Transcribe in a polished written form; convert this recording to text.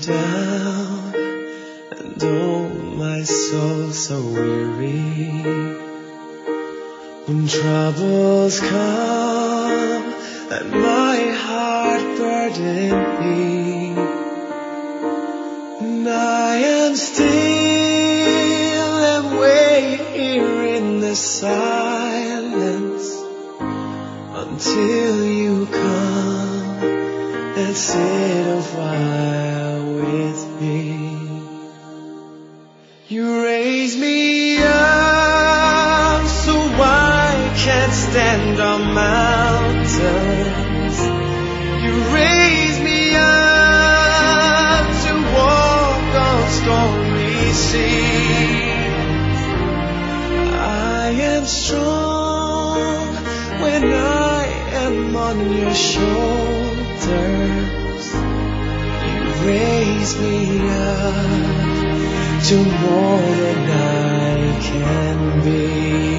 down, and oh, my soul so weary. When troubles come and my heart burden me, and I am still and wait here in the silence until you come and sit a while with me. You raise me up so I can't stand on mountains. You raise me up to walk on stormy seas. I am strong when I am on your shoulders. You raise me up to more than I can be.